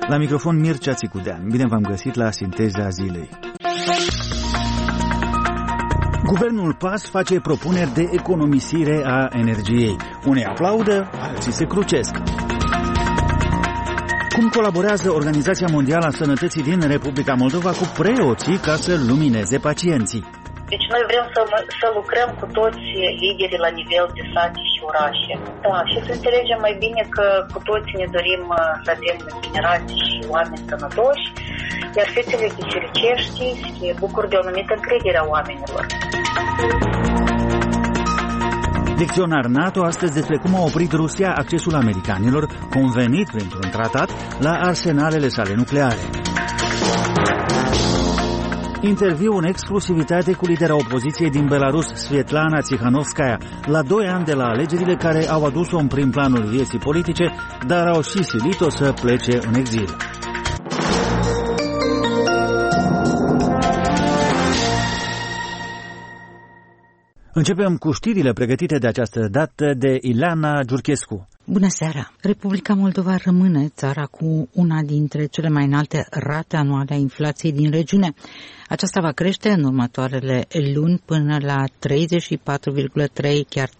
La microfon Mircea Țicudean. Bine v-am găsit la Sinteza Zilei. Guvernul PAS face propuneri de economisire a energiei. Unii aplaudă, alții se crucesc. Cum colaborează Organizația Mondială a Sănătății din Republica Moldova cu preoții ca să lumineze pacienții? Deci noi vrem să lucrăm cu toți liderii la nivel de sate și orașe. Da, și să înțelegem mai bine că cu toții ne dorim să avem generații și oameni sănătoși, iar fețele bisericești se bucură de o anumită încredere a oamenilor. Lecționar NATO astăzi despre cum a oprit Rusia accesul americanilor, convenit printr-un tratat, la arsenalele sale nucleare. Interviu în exclusivitate cu lidera opoziției din Belarus, Svetlana Tsikhanovskaya, la 2 ani de la alegerile care au adus-o în prim planul vieții politice, dar au și silit-o să plece în exil. Începem cu știrile pregătite de această dată de Ileana Giurchescu. Bună seara! Republica Moldova rămâne țara cu una dintre cele mai înalte rate anuale a inflației din regiune. Aceasta va crește în următoarele luni până la 34,3, chiar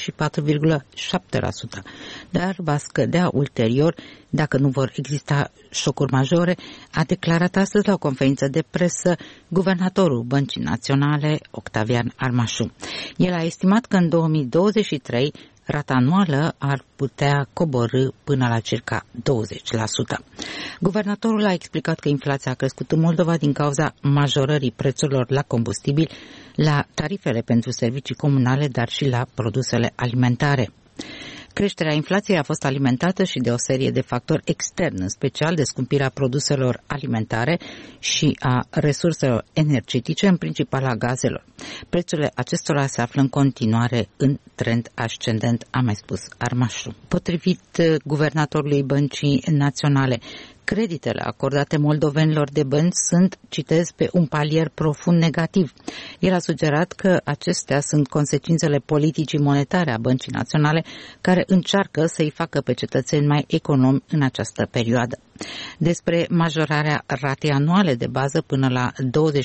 34,7%, dar va scădea ulterior dacă nu vor exista șocuri majore, a declarat astăzi la o conferință de presă guvernatorul Băncii Naționale, Octavian Armașu. El a estimat că în 2023 rata anuală ar putea coborî până la circa 20%. Guvernatorul a explicat că inflația a crescut în Moldova din cauza majorării prețurilor la combustibil, la tarifele pentru servicii comunale, dar și la produsele alimentare. Creșterea inflației a fost alimentată și de o serie de factori externi, în special de scumpirea produselor alimentare și a resurselor energetice, în principal a gazelor. Prețurile acestora se află în continuare în trend ascendent, a mai spus Armașu. Potrivit guvernatorului Băncii Naționale, creditele acordate moldovenilor de bănci sunt, citez, pe un palier profund negativ. El a sugerat că acestea sunt consecințele politicii monetare a Băncii Naționale, care încearcă să-i facă pe cetățeni mai economi în această perioadă. Despre majorarea ratei anuale de bază până la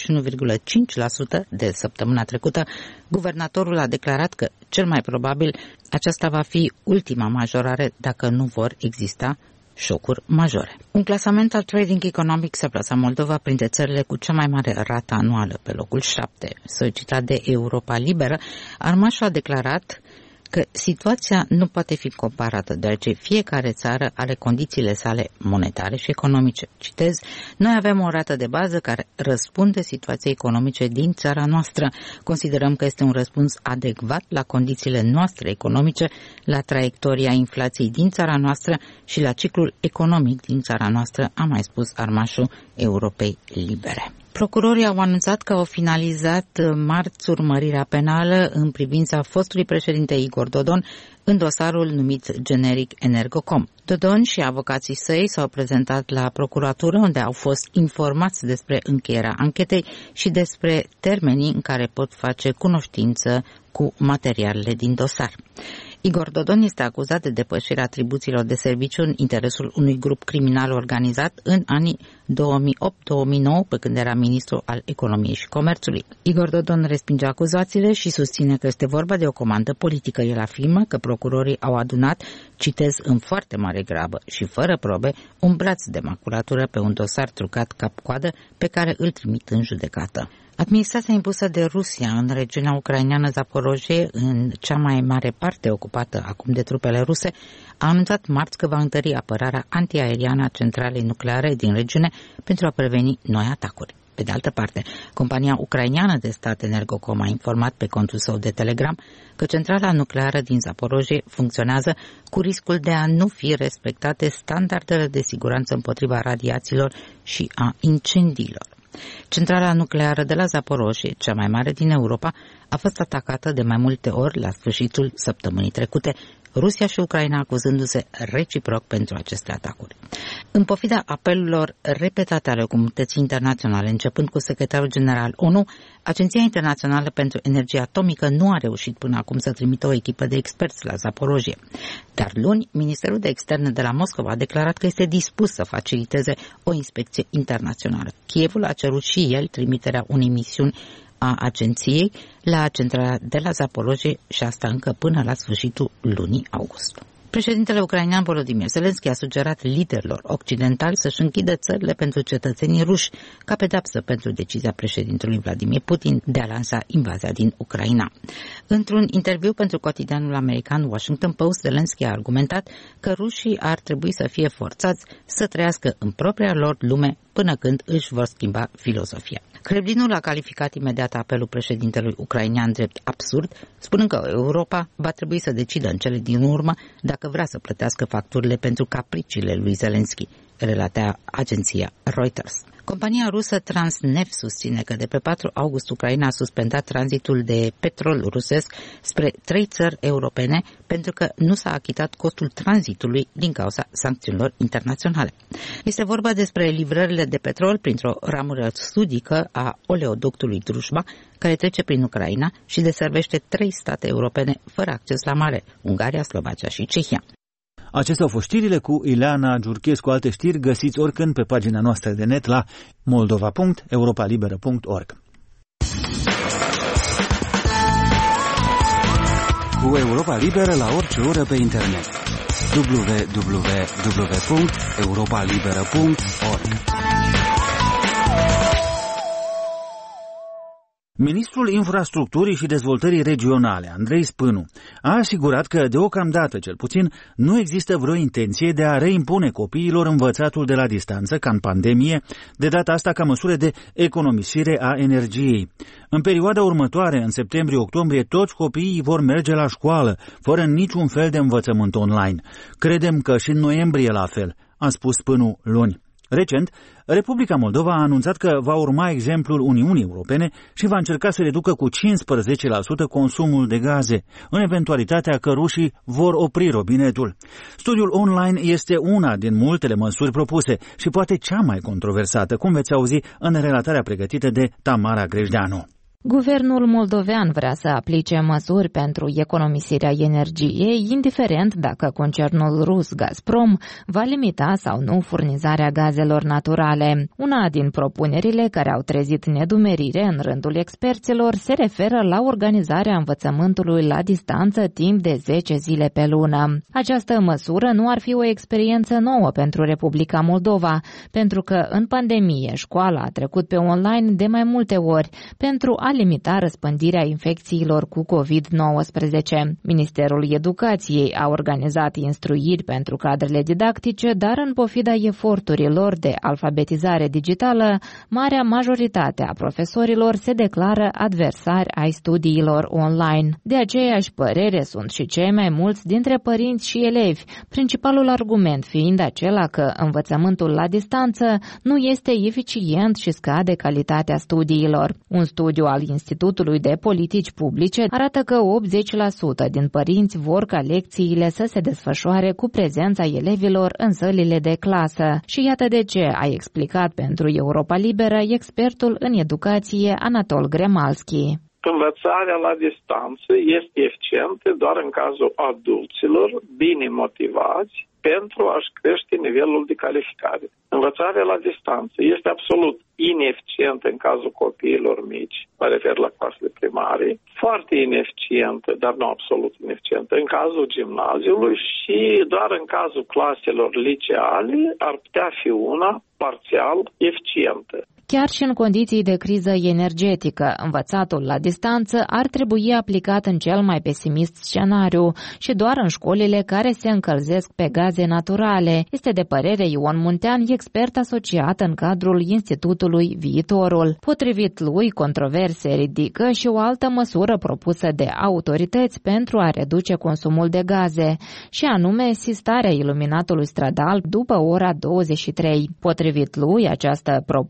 21,5% de săptămâna trecută, guvernatorul a declarat că, cel mai probabil, aceasta va fi ultima majorare dacă nu vor exista șocuri majore. Un clasament al Trading Economics a plasat Moldova printre țările cu cea mai mare rată anuală, pe locul 7. Solicitat de Europa Liberă, Armașu a declarat că situația nu poate fi comparată, deoarece fiecare țară are condițiile sale monetare și economice. Citez, noi avem o rată de bază care răspunde situației economice din țara noastră. Considerăm că este un răspuns adecvat la condițiile noastre economice, la traiectoria inflației din țara noastră și la ciclul economic din țara noastră, a mai spus Armașu Europei Libere. Procurorii au anunțat că au finalizat marți urmărirea penală în privința fostului președinte Igor Dodon în dosarul numit generic Energocom. Dodon și avocații săi s-au prezentat la procuratură, unde au fost informați despre încheierea anchetei și despre termenii în care pot face cunoștință cu materialele din dosar. Igor Dodon este acuzat de depășirea atribuțiilor de serviciu în interesul unui grup criminal organizat în anii 2008-2009, pe când era ministru al Economiei și Comerțului. Igor Dodon respinge acuzațiile și susține că este vorba de o comandă politică. El afirmă că procurorii au adunat, citez, în foarte mare grabă și fără probe, un braț de maculatură pe un dosar trucat cap-coadă pe care îl trimit în judecată. Administrația impusă de Rusia în regiunea ucraineană Zaporozhye, în cea mai mare parte ocupată acum de trupele ruse, a anunțat marți că va întări apărarea antiaeriană a centralei nucleare din regiune pentru a preveni noi atacuri. Pe de altă parte, compania ucraineană de stat Energocom a informat pe contul său de Telegram că centrala nucleară din Zaporozhye funcționează cu riscul de a nu fi respectate standardele de siguranță împotriva radiațiilor și a incendiilor. Centrala nucleară de la Zaporozhye, cea mai mare din Europa, a fost atacată de mai multe ori la sfârșitul săptămânii trecute, Rusia și Ucraina acuzându-se reciproc pentru aceste atacuri. În pofida apelurilor repetate ale comunității internaționale, începând cu secretarul general ONU, Agenția Internațională pentru Energie Atomică nu a reușit până acum să trimită o echipă de experți la Zaporojie. Dar luni, Ministerul de Externe de la Moscova a declarat că este dispus să faciliteze o inspecție internațională. Kievul a cerut și el trimiterea unei misiuni a agenției la centrala de la Zaporojie și asta încă până la sfârșitul lunii august. Președintele ucrainean Volodymyr Zelensky a sugerat liderilor occidentali să-și închidă țările pentru cetățenii ruși ca pedeapsă pentru decizia președintelui Vladimir Putin de a lansa invazia din Ucraina. Într-un interviu pentru cotidianul american Washington Post, Zelensky a argumentat că rușii ar trebui să fie forțați să trăiască în propria lor lume până când își vor schimba filozofia. Kremlinul a calificat imediat apelul președintelui ucrainean drept absurd, spunând că Europa va trebui să decidă în cele din urmă dacă vrea să plătească facturile pentru capriciile lui Zelensky, relatea agenția Reuters. Compania rusă Transneft susține că de pe 4 august Ucraina a suspendat tranzitul de petrol rusesc spre 3 țări europene pentru că nu s-a achitat costul tranzitului din cauza sancțiunilor internaționale. Este vorba despre livrările de petrol printr-o ramură sudică a oleoductului Druzhba, care trece prin Ucraina și deservește 3 state europene fără acces la mare, Ungaria, Slovacia și Cehia. Acestea au fost știrile cu Ileana Giurchescu. Alte știri găsiți oricând pe pagina noastră de net la moldova.europalibera.org. Cu Europa Liberă la orice oră pe internet. www.europalibera.org. Ministrul Infrastructurii și Dezvoltării Regionale, Andrei Spânu, a asigurat că, deocamdată cel puțin, nu există vreo intenție de a reimpune copiilor învățatul de la distanță, ca în pandemie, de data asta ca măsură de economisire a energiei. În perioada următoare, în septembrie-octombrie, toți copiii vor merge la școală, fără niciun fel de învățământ online. Credem că și în noiembrie la fel, a spus Spânu luni. Recent, Republica Moldova a anunțat că va urma exemplul Uniunii Europene și va încerca să reducă cu 15% consumul de gaze, în eventualitatea că rușii vor opri robinetul. Studiul online este una din multele măsuri propuse și poate cea mai controversată, cum veți auzi în relatarea pregătită de Tamara Grejdeanu. Guvernul moldovean vrea să aplice măsuri pentru economisirea energiei, indiferent dacă concernul rus Gazprom va limita sau nu furnizarea gazelor naturale. Una din propunerile care au trezit nedumerire în rândul experților se referă la organizarea învățământului la distanță timp de 10 zile pe lună. Această măsură nu ar fi o experiență nouă pentru Republica Moldova, pentru că în pandemie școala a trecut pe online de mai multe ori pentru a limita răspândirea infecțiilor cu COVID-19. Ministerul Educației a organizat instruiri pentru cadrele didactice, dar în pofida eforturilor de alfabetizare digitală, marea majoritate a profesorilor se declară adversari ai studiilor online. De aceeași părere sunt și cei mai mulți dintre părinți și elevi, principalul argument fiind acela că învățământul la distanță nu este eficient și scade calitatea studiilor. Un studiu al Institutului de Politici Publice arată că 80% din părinți vor ca lecțiile să se desfășoare cu prezența elevilor în sălile de clasă. Și iată de ce a explicat pentru Europa Liberă expertul în educație Anatol Gremalski. Învățarea la distanță este eficientă doar în cazul adulților bine motivați pentru a-și crește nivelul de calificare. Învățarea la distanță este absolut ineficientă în cazul copiilor mici, mă refer la clasele primare, foarte ineficientă, dar nu absolut ineficientă, în cazul gimnaziului și doar în cazul claselor liceale ar putea fi una parțial eficientă. Chiar și în condiții de criză energetică, învățatul la distanță ar trebui aplicat în cel mai pesimist scenariu și doar în școlile care se încălzesc pe gaze naturale, este de părere Ion Muntean, expert asociat în cadrul Institutului Viitorul. Potrivit lui, controverse ridică și o altă măsură propusă de autorități pentru a reduce consumul de gaze, și anume sistarea iluminatului stradal după ora 23. Potrivit lui, această propunere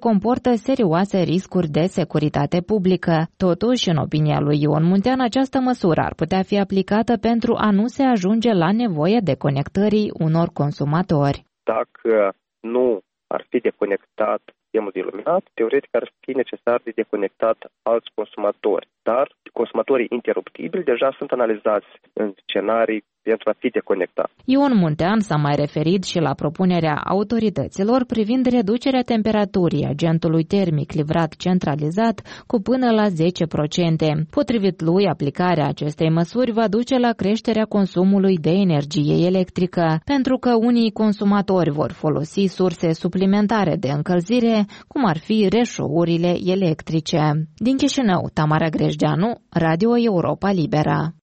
comportă serioase riscuri de securitate publică. Totuși, în opinia lui Ion Muntean, această măsură ar putea fi aplicată pentru a nu se ajunge la nevoie de conectării unor consumatori. Dacă nu ar fi deconectat sistemul de iluminat, teoretic ar fi necesar de deconectat alți consumatori. Dar consumatorii interruptibili deja sunt analizați în scenarii pentru a fi deconectat. Ion Muntean s-a mai referit și la propunerea autorităților privind reducerea temperaturii agentului termic livrat centralizat cu până la 10%. Potrivit lui, aplicarea acestei măsuri va duce la creșterea consumului de energie electrică, pentru că unii consumatori vor folosi surse suplimentare de încălzire, cum ar fi reșourile electrice. Din Chișinău, Tamara Grejdeanu, Radio Europa Liberă.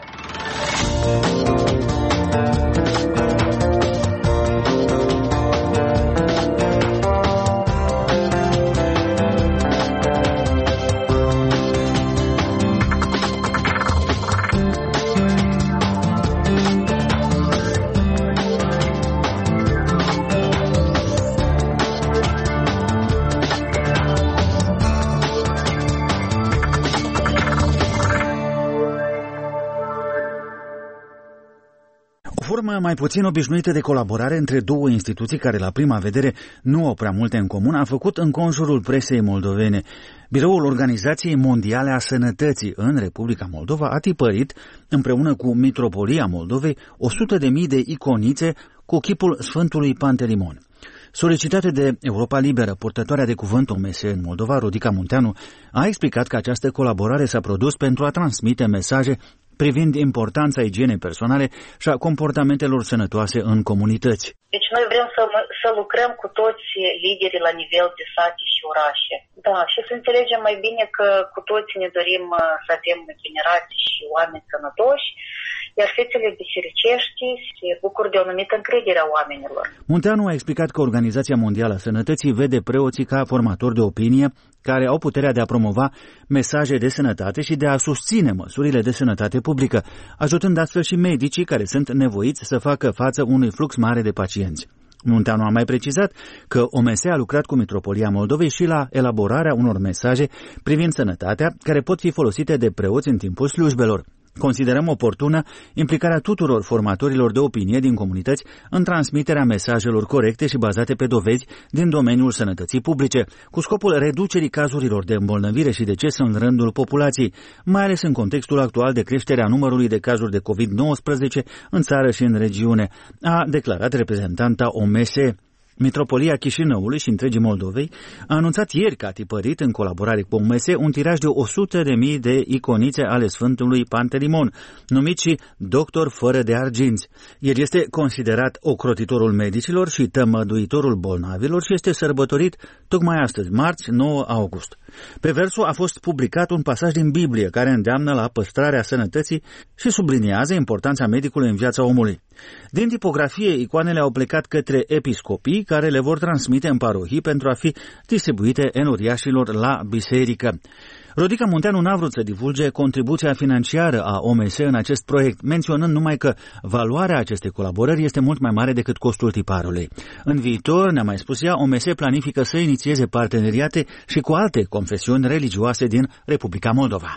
Formă mai puțin obișnuită de colaborare între două instituții care la prima vedere nu au prea multe în comun a făcut înconjurul presei moldovene. Biroul Organizației Mondiale a Sănătății în Republica Moldova a tipărit, împreună cu Mitropolia Moldovei, 100.000 de iconițe cu chipul Sfântului Pantelimon. Solicitată de Europa Liberă, purtătoarea de cuvânt OMS în Moldova, Rodica Munteanu, a explicat că această colaborare s-a produs pentru a transmite mesaje privind importanța igienei personale și a comportamentelor sănătoase în comunități. Deci noi vrem să lucrăm cu toți liderii la nivel de sate și orașe. Da, și să înțelegem mai bine că cu toți ne dorim să avem generații și oameni sănătoși, iar fețele bisericești se bucură de o anumită încredere a oamenilor. Munteanu a explicat că Organizația Mondială a Sănătății vede preoții ca formatori de opinie care au puterea de a promova mesaje de sănătate și de a susține măsurile de sănătate publică, ajutând astfel și medicii care sunt nevoiți să facă față unui flux mare de pacienți. Munteanu a mai precizat că OMS a lucrat cu Mitropolia Moldovei și la elaborarea unor mesaje privind sănătatea care pot fi folosite de preoți în timpul slujbelor. Considerăm oportună implicarea tuturor formatorilor de opinie din comunități în transmiterea mesajelor corecte și bazate pe dovezi din domeniul sănătății publice, cu scopul reducerii cazurilor de îmbolnăvire și deces în rândul populației, mai ales în contextul actual de creșterea numărului de cazuri de COVID-19 în țară și în regiune, a declarat reprezentanta OMS. Mitropolia Chișinăului și întregii Moldovei a anunțat ieri că a tipărit, în colaborare cu OMS, un tiraj de 100.000 de iconițe ale Sfântului Pantelimon, numit și Doctor fără de arginți. El este considerat ocrotitorul medicilor și tămăduitorul bolnavilor și este sărbătorit tocmai astăzi, marți 9 august. Pe versul a fost publicat un pasaj din Biblie care îndeamnă la păstrarea sănătății și subliniază importanța medicului în viața omului. Din tipografie, icoanele au plecat către episcopii care le vor transmite în parohii pentru a fi distribuite enoriașilor la biserică. Rodica Munteanu n-a vrut să divulge contribuția financiară a OMS în acest proiect, menționând numai că valoarea acestei colaborări este mult mai mare decât costul tiparului. În viitor, ne-a mai spus ea, OMS planifică să inițieze parteneriate și cu alte confesiuni religioase din Republica Moldova.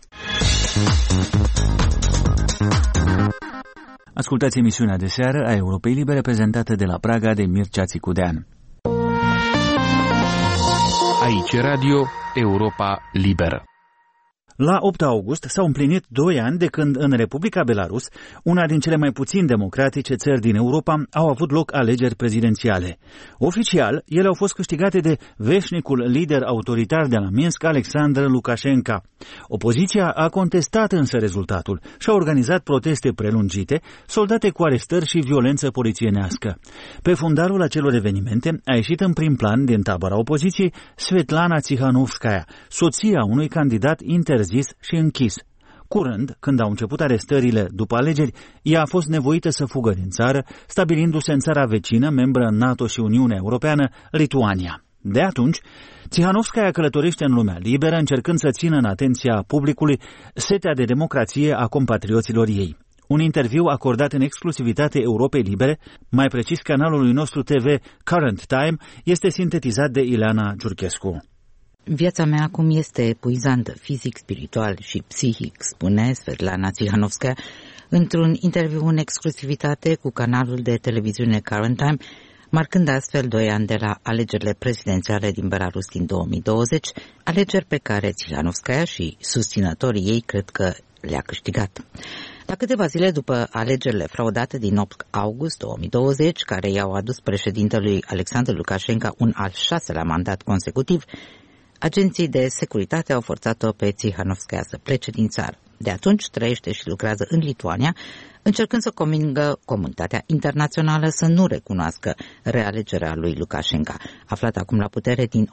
Ascultați emisiunea de seară a Europei Libere, prezentată de la Praga de Mircea Țicudean. Aici Radio Europa Liberă. La 8 august s-au împlinit 2 ani de când în Republica Belarus, una din cele mai puțin democratice țări din Europa, au avut loc alegeri prezidențiale. Oficial, ele au fost câștigate de veșnicul lider autoritar de la Minsk, Alexandr Lukashenko. Opoziția a contestat însă rezultatul și a organizat proteste prelungite, soldate cu arestări și violență polițienească. Pe fundalul acelor evenimente a ieșit în prim plan din tabăra opoziției Svetlana Tsikhanovskaya, soția unui candidat interzis și închis. Curând, când au început arestările după alegeri, ea a fost nevoită să fugă din țară, stabilindu-se în țara vecină, membră NATO și Uniunea Europeană, Lituania. De atunci, Tsikhanovskaya călătorește în lumea liberă, încercând să țină în atenția publicului setea de democrație a compatrioților ei. Un interviu acordat în exclusivitate Europei Libere, mai precis canalului nostru TV Current Time, este sintetizat de Ileana Giurchescu. Viața mea acum este epuizantă, fizic, spiritual și psihic, spune Svetlana Tsikhanovskaya într-un interviu în exclusivitate cu canalul de televiziune Current Time, marcând astfel 2 ani de la alegerile prezidențiale din Belarus din 2020, alegeri pe care Tsikhanovskaya și susținătorii ei cred că le-a câștigat. La câteva zile după alegerile fraudate din 8 august 2020, care i-au adus președintelui Alexandru Lukashenko un al 6-lea mandat consecutiv, agenții de securitate au forțat-o pe Tsikhanovskaya să plece din țară. De atunci trăiește și lucrează în Lituania, încercând să convingă comunitatea internațională să nu recunoască realegerea lui Lukashenko, aflat acum la putere din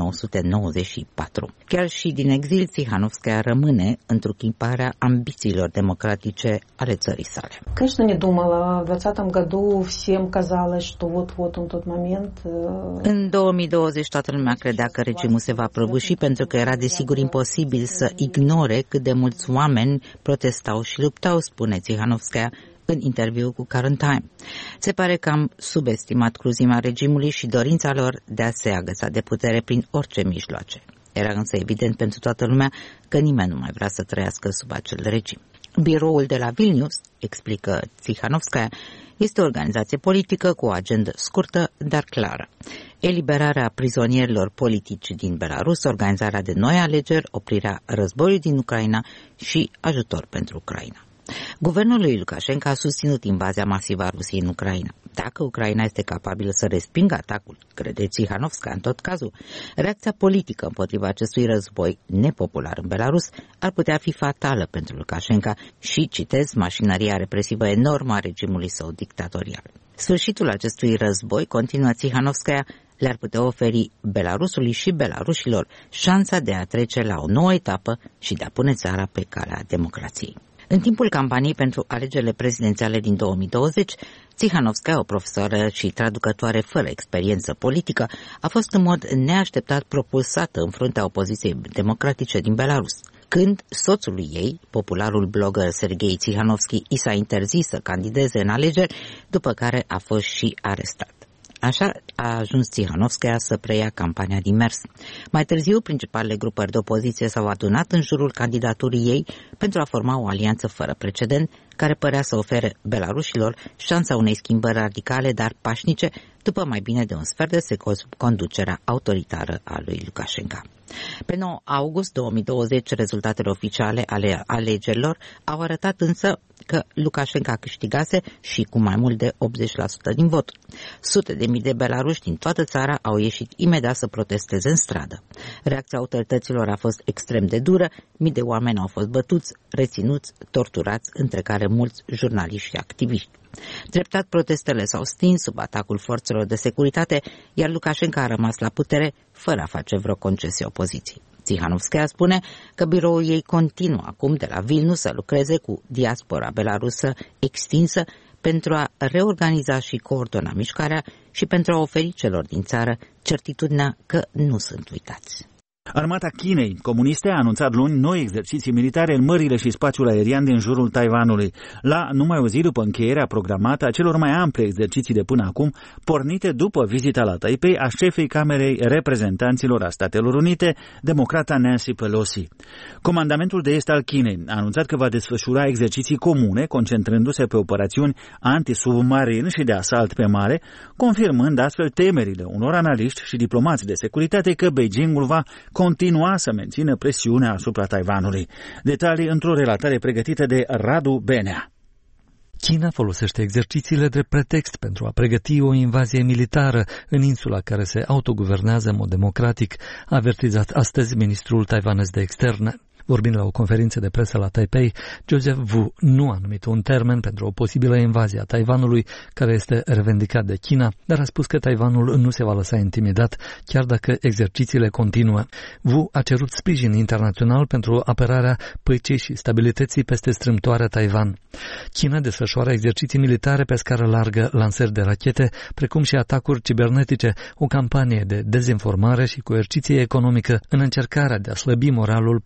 1994. Chiar și din exil, Tsikhanovskaya rămâne întruchiparea ambițiilor democratice ale țării sale. Конечно, не думала. В 2020 году всем казалось, что вот în tot moment. În 2020 toată lumea credea că regimul se va prăbuși pentru că era desigur imposibil să ignore cât de mulți oameni protestau și luptau, spune Tsikhanovskaya în interviu cu Current Time. Se pare că am subestimat cruzimea regimului și dorința lor de a se agăța de putere prin orice mijloace. Era însă evident pentru toată lumea că nimeni nu mai vrea să trăiască sub acel regim. Biroul de la Vilnius, explică Tsikhanovskaya, este o organizație politică cu o agendă scurtă, dar clară. Eliberarea prizonierilor politici din Belarus, organizarea de noi alegeri, oprirea războiului din Ucraina și ajutor pentru Ucraina. Guvernul lui Lukashenko a susținut invazia masivă a Rusiei în Ucraina. Dacă Ucraina este capabilă să respingă atacul, crede Tsikhanovskaya în tot cazul, reacția politică împotriva acestui război nepopular în Belarus ar putea fi fatală pentru Lukashenko și, citez, mașinăria represivă enormă a regimului său dictatorial. Sfârșitul acestui război, continuă Tsikhanovskaya, le-ar putea oferi Belarusului și belarușilor șansa de a trece la o nouă etapă și de a pune țara pe calea democrației. În timpul campaniei pentru alegerile prezidențiale din 2020, Tsikhanovskaya, o profesoară și traducătoare fără experiență politică, a fost în mod neașteptat propulsată în fruntea opoziției democratice din Belarus. Când soțului ei, popularul blogger Serghei Tsikhanovski, i s-a interzis să candideze în alegeri, după care a fost și arestat. Așa a ajuns Tsikhanovskaya să preia campania din mers. Mai târziu, principalele grupări de opoziție s-au adunat în jurul candidaturii ei pentru a forma o alianță fără precedent, care părea să ofere belarușilor șansa unei schimbări radicale, dar pașnice, după mai bine de un sfert de secol sub conducerea autoritară a lui Lukashenko. Pe 9 august 2020, rezultatele oficiale ale alegerilor au arătat însă că Lukashenko câștigase și cu mai mult de 80% din vot. Sute de mii de belaruși din toată țara au ieșit imediat să protesteze în stradă. Reacția autorităților a fost extrem de dură, mii de oameni au fost bătuți, reținuți, torturați, între care mulți jurnaliști și activiști. Treptat, protestele s-au stins sub atacul forțelor de securitate, iar Lukashenko a rămas la putere fără a face vreo concesie opoziției. Tsikhanovskaya spune că biroul ei continuă acum de la Vilnius să lucreze cu diaspora belarusă extinsă pentru a reorganiza și coordona mișcarea și pentru a oferi celor din țară certitudinea că nu sunt uitați. Armata Chinei comuniste a anunțat luni noi exerciții militare în mările și spațiul aerian din jurul Taiwanului, la numai o zi după încheierea programată a celor mai ample exerciții de până acum, pornite după vizita la Taipei a șefei Camerei Reprezentanților a Statelor Unite, democrata Nancy Pelosi. Comandamentul de est al Chinei a anunțat că va desfășura exerciții comune, concentrându-se pe operațiuni antisubmarin și de asalt pe mare, confirmând astfel temerile unor analiști și diplomați de securitate că Beijingul va continua să mențină presiunea asupra Taiwanului. Detalii într-o relatare pregătită de Radu Benea. China folosește exercițiile drept pretext pentru a pregăti o invazie militară în insula care se autoguvernează în mod democratic, a avertizat astăzi ministrul taiwanez de externe. Vorbind la o conferință de presă la Taipei, Joseph Wu nu a numit un termen pentru o posibilă invazie a Taiwanului, care este revendicat de China, dar a spus că Taiwanul nu se va lăsa intimidat, chiar dacă exercițiile continuă. Wu a cerut sprijin internațional pentru apărarea păcii și stabilității peste strâmtoarea Taiwan. China desfășoară exerciții militare pe scară largă, lansări de rachete, precum și atacuri cibernetice, o campanie de dezinformare și coerciție economică în încercarea de a slăbi moralul populației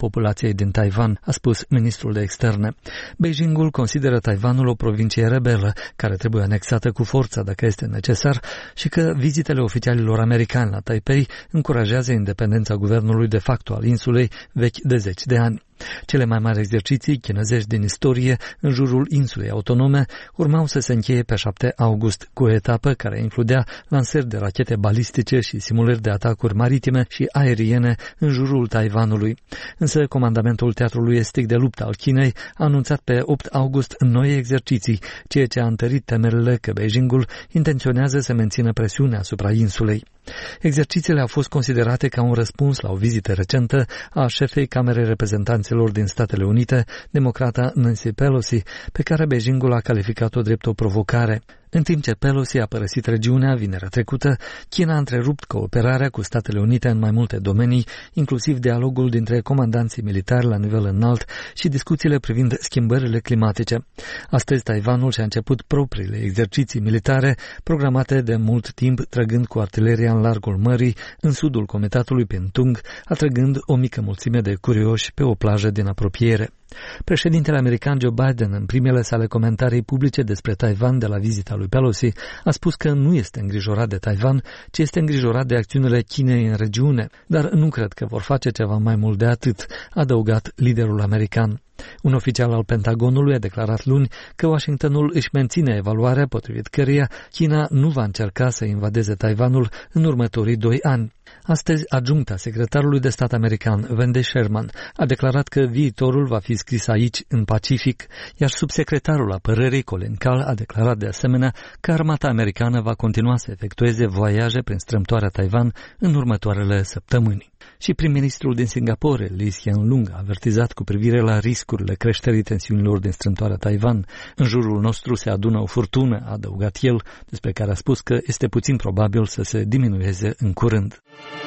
situației din Taiwan, a spus ministrul de externe. Beijingul consideră Taiwanul o provincie rebelă, care trebuie anexată cu forța dacă este necesar și că vizitele oficialilor americani la Taipei încurajează independența guvernului de facto al insulei vechi de 10 de ani. Cele mai mari exerciții chinezești din istorie în jurul insulei autonome urmau să se încheie pe 7 august, cu o etapă care includea lansări de rachete balistice și simulări de atacuri maritime și aeriene în jurul Taiwanului. Însă comandamentul Teatrului Estic de Luptă al Chinei a anunțat pe 8 august noi exerciții, ceea ce a întărit temerile că Beijingul intenționează să mențină presiunea asupra insulei. Exercițiile au fost considerate ca un răspuns la o vizită recentă a șefei Camerei Reprezentanților din Statele Unite, democrata Nancy Pelosi, pe care Beijingul a calificat-o drept o provocare. În timp ce Pelosi a părăsit regiunea vinerea trecută, China a întrerupt cooperarea cu Statele Unite în mai multe domenii, inclusiv dialogul dintre comandanții militari la nivel înalt și discuțiile privind schimbările climatice. Astăzi, Taiwanul și-a început propriile exerciții militare, programate de mult timp, trăgând cu artileria în largul mării, în sudul comitatului Pintung, atrăgând o mică mulțime de curioși pe o plajă din apropiere. Președintele american Joe Biden, în primele sale comentarii publice despre Taiwan de la vizita lui Pelosi, a spus că nu este îngrijorat de Taiwan, ci este îngrijorat de acțiunile Chinei în regiune, dar nu cred că vor face ceva mai mult de atât, a adăugat liderul american. Un oficial al Pentagonului a declarat luni că Washingtonul își menține evaluarea potrivit căreia China nu va încerca să invadeze Taiwanul în următorii 2 ani. Astăzi, adjuncta secretarului de stat american, Wendy Sherman, a declarat că viitorul va fi scris aici, în Pacific, iar subsecretarul apărării, Colin Kahl, a declarat de asemenea că armata americană va continua să efectueze voiaje prin strâmtoarea Taiwan în următoarele săptămâni. Și prim-ministrul din Singapore, Lee Hsien Loong, a avertizat cu privire la riscurile creșterii tensiunilor din strâmtoarea Taiwan. În jurul nostru se adună o furtună, a adăugat el, despre care a spus că este puțin probabil să se diminueze în curând.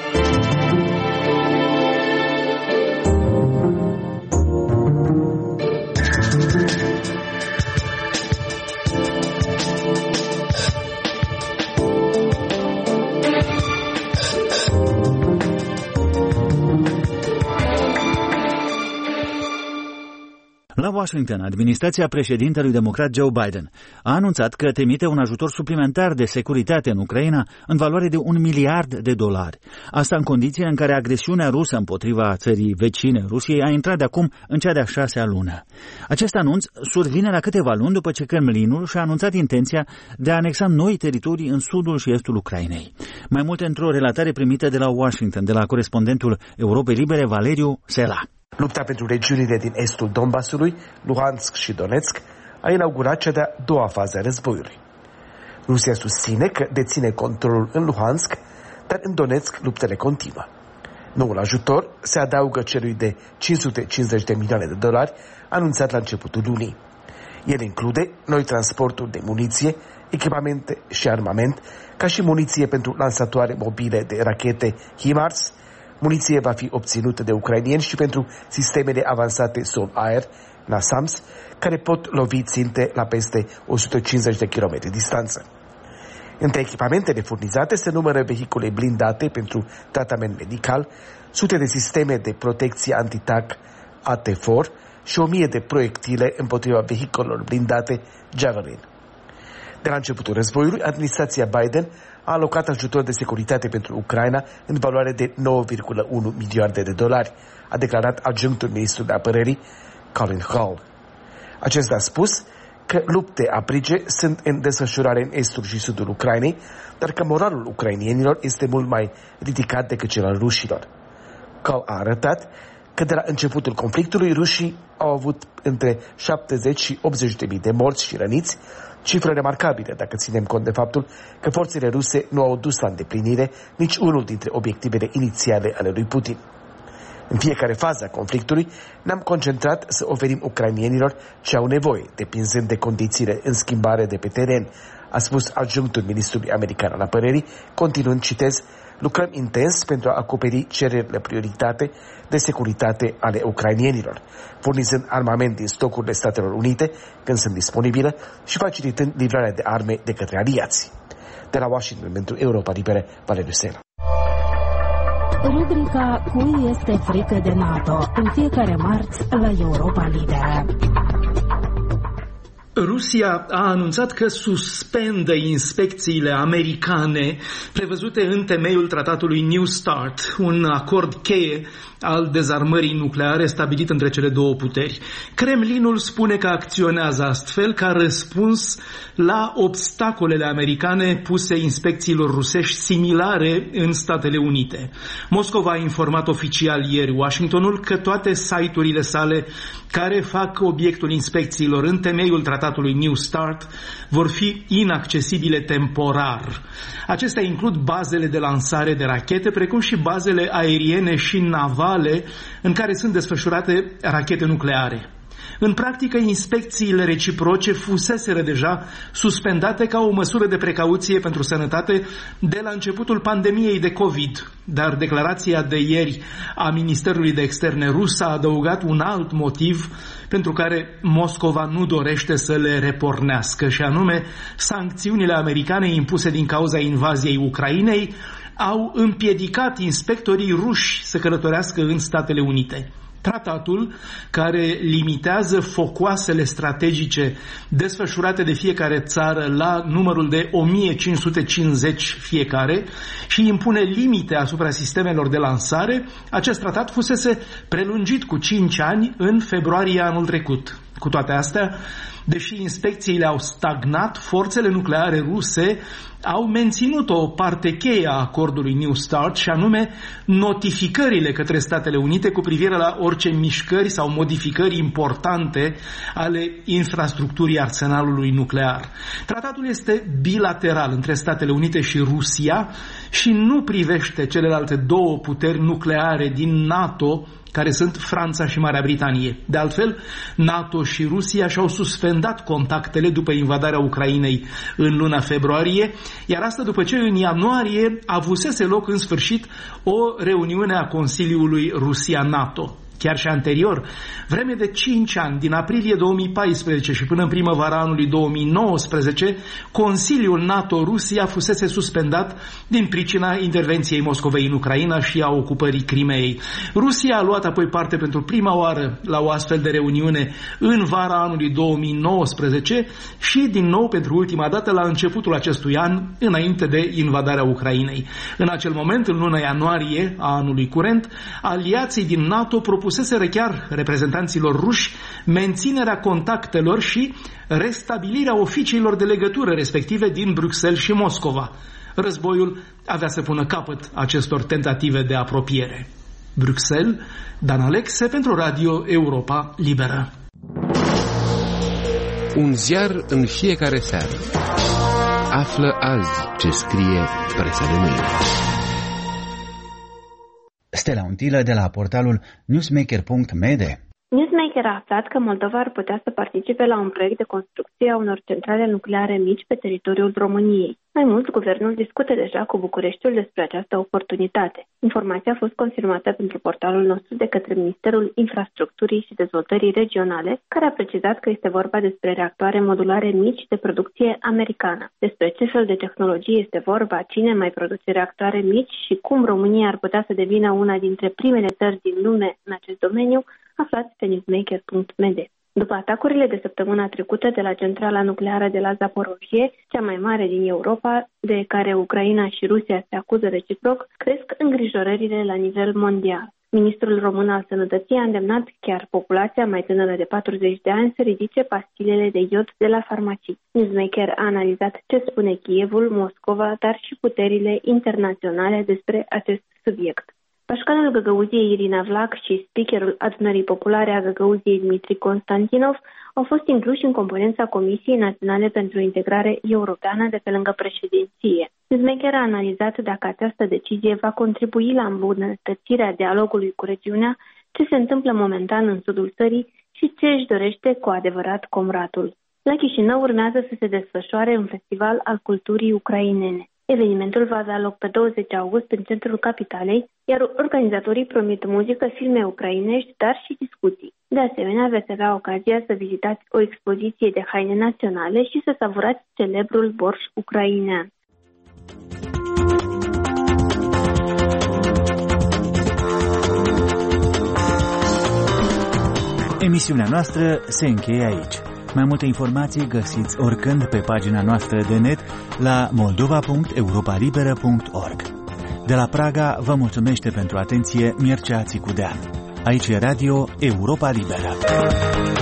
La Washington, administrația președintelui democrat Joe Biden a anunțat că trimite un ajutor suplimentar de securitate în Ucraina în valoare de $1 miliard. Asta în condiții în care agresiunea rusă împotriva țării vecine Rusiei a intrat de acum în cea de-a 6-a lună. Acest anunț survine la câteva luni după ce Kremlinul și-a anunțat intenția de a anexa noi teritorii în sudul și estul Ucrainei. Mai multe într-o relatare primită de la Washington, de la corespondentul Europei Libere, Valeriu Sela. Lupta pentru regiunile din estul Donbasului, Luhansk și Donetsk, a inaugurat cea de-a doua fază a războiului. Rusia susține că deține controlul în Luhansk, dar în Donetsk luptele continuă. Noul ajutor se adaugă celui de $550 de milioane anunțat la începutul lunii. El include noi transporturi de muniție, echipamente și armament, ca și muniție pentru lansatoare mobile de rachete HIMARS. Muniție va fi obținută de ucrainieni și pentru sistemele avansate sol-aer, NASAMS, care pot lovi ținte la peste 150 de kilometri distanță. Între echipamentele furnizate se numără vehicule blindate pentru tratament medical, sute de sisteme de protecție anti-TAC AT4 și 1000 de proiectile împotriva vehiculelor blindate Javelin. De la începutul războiului, administrația Biden a alocat ajutor de securitate pentru Ucraina în valoare de $9,1 miliarde, a declarat adjunctul ministrului apărării Colin Kahl. Acesta a spus că lupte aprige sunt în desfășurare în estul și sudul Ucrainei, dar că moralul ucrainienilor este mult mai ridicat decât cel al rușilor. Kahl a arătat că de la începutul conflictului rușii au avut între 70 și 80.000 de morți și răniți, cifră remarcabilă dacă ținem cont de faptul că forțele ruse nu au dus la îndeplinire nici unul dintre obiectivele inițiale ale lui Putin. În fiecare fază a conflictului ne-am concentrat să oferim ucrainienilor ce au nevoie, depinzând de condițiile în schimbare de pe teren, a spus adjunctul ministrului american al apărării, continuând, citez, lucrăm intens pentru a acoperi cererile prioritate de securitate ale ucrainienilor, furnizând armament din stocurile Statelor Unite când sunt disponibile și facilitând livrarea de arme de către aliații. De la Washington pentru Europa Liberă, Valeriu Sela. Rubrica Cui este frică de NATO, în fiecare marți la Europa Liberă. Rusia a anunțat că suspendă inspecțiile americane prevăzute în temeiul tratatului New START, un acord cheie al dezarmării nucleare stabilit între cele două puteri. Kremlinul spune că acționează astfel ca răspuns la obstacolele americane puse inspecțiilor rusești similare în Statele Unite. Moscova a informat oficial ieri Washingtonul că toate site-urile sale care fac obiectul inspecțiilor în temeiul tratatului New START vor fi inaccesibile temporar. Acestea includ bazele de lansare de rachete, precum și bazele aeriene și navale în care sunt desfășurate rachete nucleare. În practică, inspecțiile reciproce fuseseră deja suspendate ca o măsură de precauție pentru sănătate de la începutul pandemiei de COVID, dar declarația de ieri a Ministerului de Externe rus a adăugat un alt motiv pentru care Moscova nu dorește să le repornească, și anume sancțiunile americane impuse din cauza invaziei Ucrainei au împiedicat inspectorii ruși să călătorească în Statele Unite. Tratatul, care limitează focoasele strategice desfășurate de fiecare țară la numărul de 1550 fiecare și impune limite asupra sistemelor de lansare, acest tratat fusese prelungit cu 5 ani în februarie anul trecut. Cu toate astea, deși inspecțiile au stagnat, forțele nucleare ruse au menținut o parte cheie a acordului New START, și anume notificările către Statele Unite cu privire la orice mișcări sau modificări importante ale infrastructurii arsenalului nuclear. Tratatul este bilateral între Statele Unite și Rusia și nu privește celelalte două puteri nucleare din NATO, care sunt Franța și Marea Britanie. De altfel, NATO și Rusia și-au suspendat contactele după invadarea Ucrainei în luna februarie, iar asta după ce în ianuarie avusese loc în sfârșit o reuniune a Consiliului Rusia-NATO. Chiar și anterior, vreme de 5 ani, din aprilie 2014 și până în primăvara anului 2019, Consiliul NATO-Rusia fusese suspendat din pricina intervenției Moscovei în Ucraina și a ocupării Crimeei. Rusia a luat apoi parte pentru prima oară la o astfel de reuniune în vara anului 2019 și din nou pentru ultima dată la începutul acestui an, înainte de invadarea Ucrainei. În acel moment, în luna ianuarie a anului curent, aliații din NATO propuseseră chiar reprezentanților ruși menținerea contactelor și restabilirea oficiilor de legătură respective din Bruxelles și Moscova. Războiul avea să pună capăt acestor tentative de apropiere. Bruxelles, Dan Alexe pentru Radio Europa Liberă. Un ziar în fiecare seară. Află azi ce scrie presa de mâine. Stella Untilă de la portalul newsmaker.mede. Newsmaker a aflat că Moldova ar putea să participe la un proiect de construcție a unor centrale nucleare mici pe teritoriul României. Mai mult, guvernul discută deja cu Bucureștiul despre această oportunitate. Informația a fost confirmată pentru portalul nostru de către Ministerul Infrastructurii și Dezvoltării Regionale, care a precizat că este vorba despre reactoare modulare mici de producție americană. Despre ce fel de tehnologie este vorba, cine mai produce reactoare mici și cum România ar putea să devină una dintre primele țări din lume în acest domeniu, aflați pe newsmaker.mede. După atacurile de săptămâna trecută de la centrala nucleară de la Zaporojie, cea mai mare din Europa, de care Ucraina și Rusia se acuză reciproc, cresc îngrijorările la nivel mondial. Ministrul român al Sănătății a îndemnat chiar populația mai tânără de 40 de ani să ridice pastilele de iod de la farmacii. Newsmaker a analizat ce spune Kievul, Moscova, dar și puterile internaționale despre acest subiect. Pașcanul Găgăuziei Irina Vlac și speakerul Adunării Populare a Găgăuziei Dmitri Constantinov au fost incluși în componența Comisiei Naționale pentru Integrare Europeană de pe lângă președinție. Newsmaker a analizat dacă această decizie va contribui la îmbunătățirea dialogului cu regiunea, ce se întâmplă momentan în sudul țării și ce își dorește cu adevărat Comratul. La Chișinău urmează să se desfășoare un festival al culturii ucrainene. Evenimentul va avea loc pe 20 august în centrul capitalei, iar organizatorii promit muzică, filme ucrainești, dar și discuții. De asemenea, veți avea ocazia să vizitați o expoziție de haine naționale și să savurați celebrul borș ucrainean. Emisiunea noastră se încheie aici. Mai multe informații găsiți oricând pe pagina noastră de net la moldova.europalibera.org. De la Praga vă mulțumește pentru atenție Mircea Țicudean. Aici e Radio Europa Liberă.